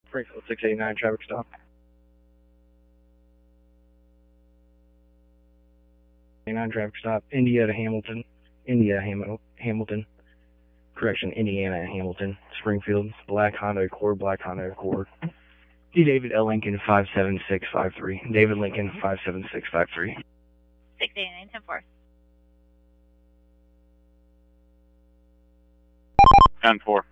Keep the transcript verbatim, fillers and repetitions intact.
Springfield six eighty-nine, traffic stop. eighty-nine, traffic stop. India to Hamilton. India, Ham Hamilton. Correction, Indiana, Hamilton. Springfield, black Honda Accord, black Honda Accord. D. David L. Lincoln, five seven six five three. David Lincoln, five seven six five three. six eighty-nine, ten four. ten four.